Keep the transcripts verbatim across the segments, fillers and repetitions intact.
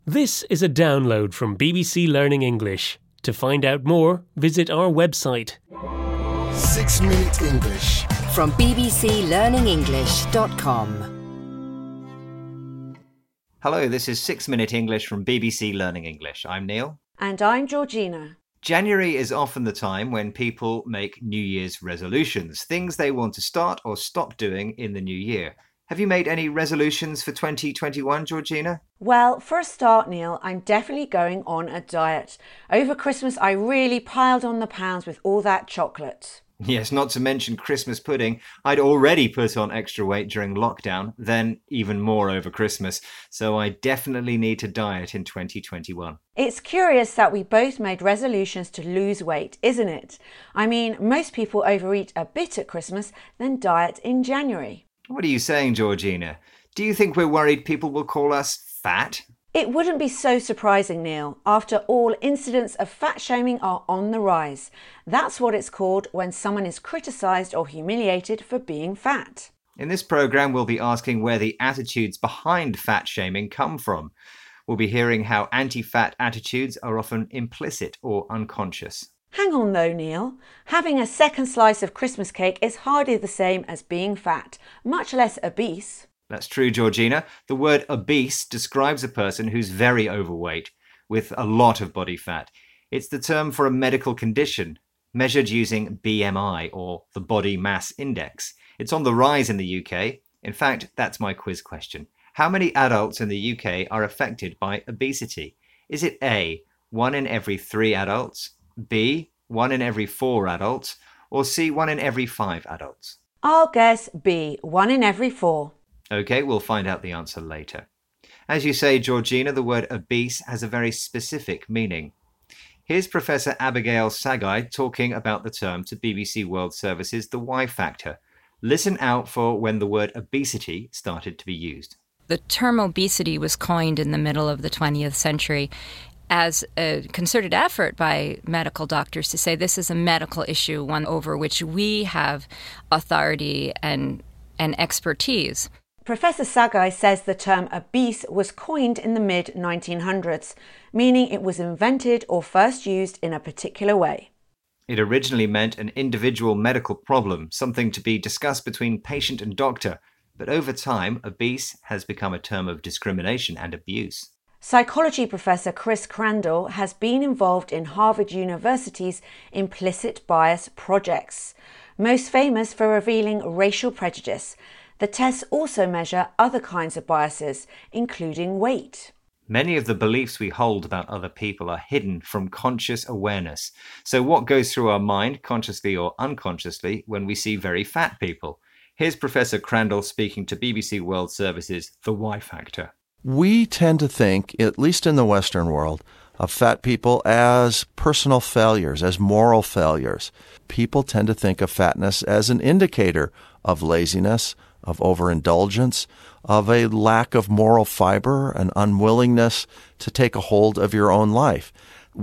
This is a download from B B C Learning English. To find out more, visit our website. Six Minute English from b b c learning english dot com. Hello, this is Six Minute English from B B C Learning English. I'm Neil. And I'm Georgina. January is often the time when people make New Year's resolutions, things they want to start or stop doing in the new year. Have you made any resolutions for twenty twenty-one, Georgina? Well, for a start, Neil, I'm definitely going on a diet. Over Christmas, I really piled on the pounds with all that chocolate. Yes, not to mention Christmas pudding. I'd already put on extra weight during lockdown, then even more over Christmas. So I definitely need to diet in twenty twenty-one. It's curious that we both made resolutions to lose weight, isn't it? I mean, most people overeat a bit at Christmas, then diet in January. What are you saying, Georgina? Do you think we're worried people will call us fat? It wouldn't be so surprising, Neil. After all, incidents of fat shaming are on the rise. That's what it's called when someone is criticised or humiliated for being fat. In this programme, we'll be asking where the attitudes behind fat shaming come from. We'll be hearing how anti-fat attitudes are often implicit or unconscious. Hang on though, Neil. Having a second slice of Christmas cake is hardly the same as being fat, much less obese. That's true, Georgina. The word obese describes a person who's very overweight, with a lot of body fat. It's the term for a medical condition, measured using B M I, or the Body Mass Index. It's on the rise in the U K. In fact, that's my quiz question. How many adults in the U K are affected by obesity? Is it A, one in every three adults, B, one in every four adults, or C, one in every five adults? I'll guess B, one in every four. Okay, we'll find out the answer later. As you say, Georgina, the word obese has a very specific meaning. Here's Professor Abigail Sagai talking about the term to B B C World Service's The Y Factor. Listen out for when the word obesity started to be used. The term obesity was coined in the middle of the twentieth century as a concerted effort by medical doctors to say this is a medical issue, one over which we have authority and, and expertise. Professor Sagai says the term obese was coined in the mid nineteen hundreds, meaning it was invented or first used in a particular way. It originally meant an individual medical problem, something to be discussed between patient and doctor, but over time, obese has become a term of discrimination and abuse. Psychology professor Chris Crandall has been involved in Harvard University's implicit bias projects, most famous for revealing racial prejudice. The tests also measure other kinds of biases, including weight. Many of the beliefs we hold about other people are hidden from conscious awareness. So what goes through our mind, consciously or unconsciously, when we see very fat people? Here's Professor Crandall speaking to B B C World Service's The Y Factor. We tend to think, at least in the Western world, of fat people as personal failures, as moral failures. People tend to think of fatness as an indicator of laziness, of overindulgence, of a lack of moral fiber, an unwillingness to take a hold of your own life.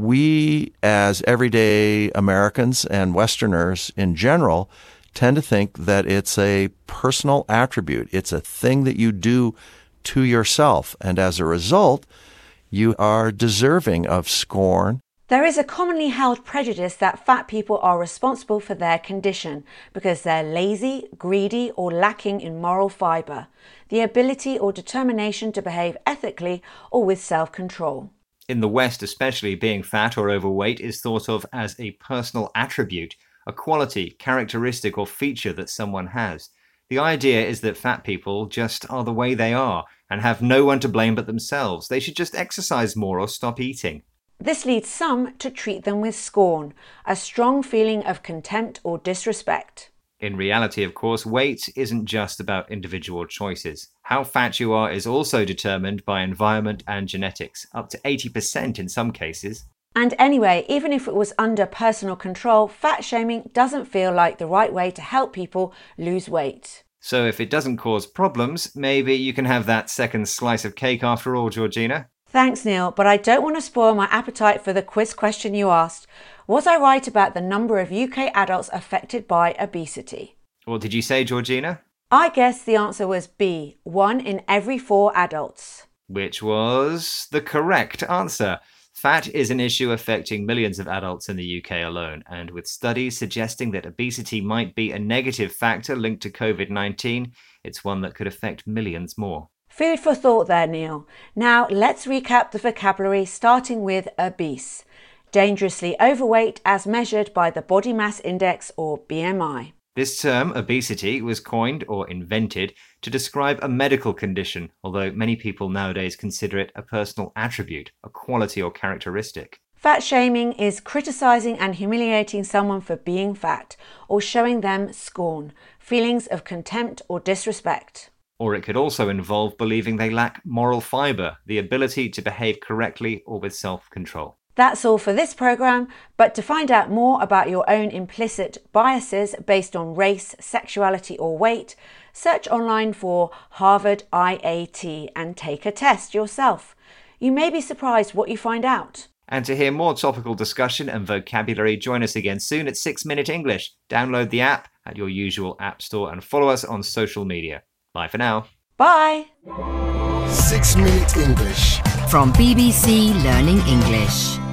We, as everyday Americans and Westerners in general, tend to think that it's a personal attribute. It's a thing that you do to yourself, and as a result, you are deserving of scorn. There is a commonly held prejudice that fat people are responsible for their condition because they're lazy, greedy, or lacking in moral fibre, the ability or determination to behave ethically or with self-control. In the West especially, being fat or overweight is thought of as a personal attribute, a quality, characteristic, or feature that someone has. The idea is that fat people just are the way they are and have no one to blame but themselves. They should just exercise more or stop eating. This leads some to treat them with scorn, a strong feeling of contempt or disrespect. In reality, of course, weight isn't just about individual choices. How fat you are is also determined by environment and genetics, up to eighty percent in some cases. And anyway, even if it was under personal control, fat shaming doesn't feel like the right way to help people lose weight. So if it doesn't cause problems, maybe you can have that second slice of cake after all, Georgina. Thanks, Neil, but I don't want to spoil my appetite for the quiz question you asked. Was I right about the number of U K adults affected by obesity? What did you say, Georgina? I guess the answer was B, one in every four adults. which was the correct answer. Fat is an issue affecting millions of adults in the U K alone, and with studies suggesting that obesity might be a negative factor linked to covid nineteen, it's one that could affect millions more. Food for thought there, Neil. Now let's recap the vocabulary, starting with obese. Dangerously overweight as measured by the body mass index, or B M I. This term, obesity, was coined or invented to describe a medical condition, although many people nowadays consider it a personal attribute, a quality or characteristic. Fat shaming is criticizing and humiliating someone for being fat, or showing them scorn, feelings of contempt or disrespect. Or it could also involve believing they lack moral fibre, the ability to behave correctly or with self-control. That's all for this programme, but to find out more about your own implicit biases based on race, sexuality or weight, search online for Harvard I A T and take a test yourself. You may be surprised what you find out. And to hear more topical discussion and vocabulary, join us again soon at six minute English. Download the app at your usual app store and follow us on social media. Bye for now. Bye! six minute English. From B B C Learning English.